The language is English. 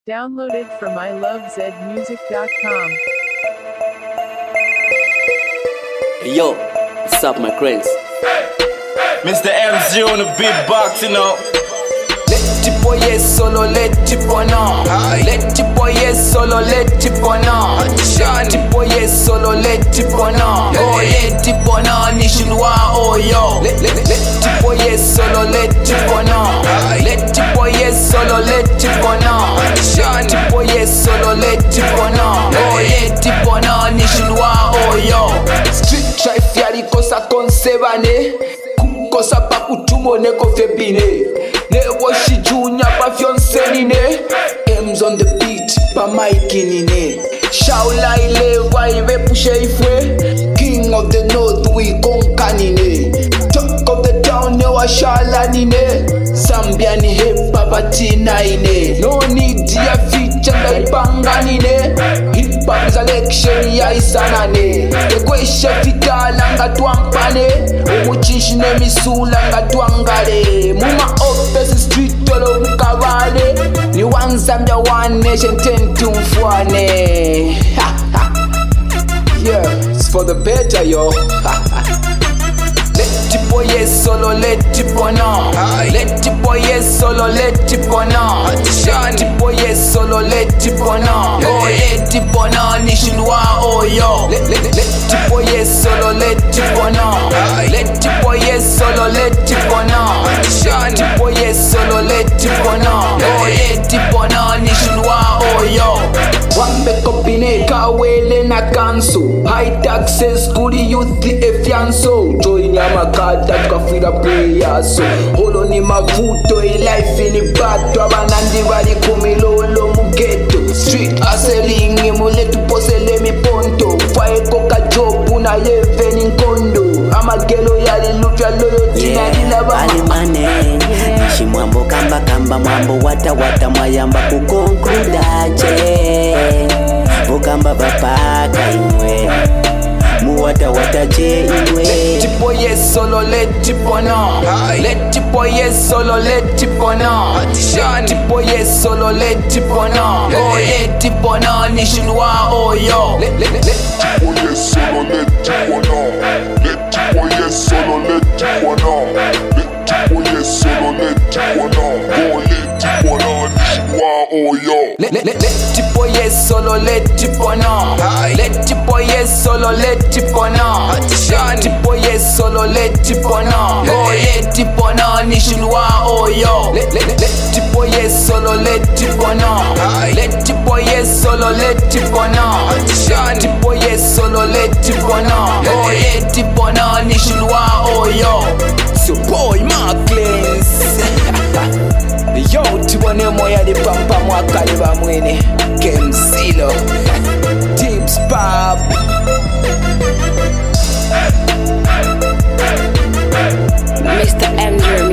Downloaded from ilovezmusic.com. Yo, what's up, my friends? Mr. MZ on the beatbox, you know. Let the boy solo, let the boy know. Let the boy solo, let the boy know. Let the boy solo, let the boy know. Oh, let the boy know, nishulwa, oh yo. Let the boy solo, let the boy know. Let the boy solo, let the boy know. Let the boy solo, let the boy know. Oh, let the boy know, nishulwa, oh yo. Street trife yari kosa konsebane. Kosa pa kutumone kofebine. Nebo shi junior pa fionsenine. M's on the beat pa maikinine. Shaula ile vibe pushe ifwe. King of the north we konkanine. Talk of the town ne wa shalanine. Zambiani hip hop atina ine. No need ya feature ndaipanganine. Hip hop is election ya isanane. Ekweshe fitala nga twampane. Umuchishi ne misula nga twangale. Muma office street olo mukavale. Ni one Zambia, one nation, 10 tumfuane. Yeah, it's for the better, yo. Let the boy solo, let the boy know. Let the boy solo, let the boy know. Let the boy solo, let the boy know. Oh, let the boy know, nishulwa, oh yo. Let the boy solo, let the boy know. Let the boy solo, let the boy know. Let the boy solo, let the boy know. Oh, let the boy know, nishulwa, oh yo. Wambe kopine kawele na kanso. High taxes kuri youth efianso. Join ya makata tukafira players. Holo ni mavuto life ni bato. Abanandi bali kumilolo mugeto. Street hustling imule tuposele mi ponto. Fae koka jobu na yeve ni nkondo. Amagelo yali lupya loyalty na ilaba Alimane Shimwambo kamba kamba mwambo wata wata mwayamba kukonkluda che Bukamba bapaka inwe Muwata wata che inwe Let the boy solo, let the boy know. Let the boy solo, let the boy know. Let the boy solo, let the boy know. Oh, let the boy know, nishulwa, oh yo. Let boy solo, let the boy know. Let the boy solo, let the boy know. Let the boy solo, let the boy know. Oh, let the boy know, nishulwa, oh yo. Let the boy solo, let the boy know. Let the boy solo, let the boy know. Let the boy solo, let the boy know. Oh, let the boy know, nishulwa, oh yo. Let the boy solo, let the boy know. Let the boy solo, let the boy know. Let the boy solo, let the boy know. Oh, let the boy know, nishulwa, oh yo. So boy Marklins. Yo, tubone moya di pampa mwakali ba mwene Kemzilo Tips Pop Mr. MJ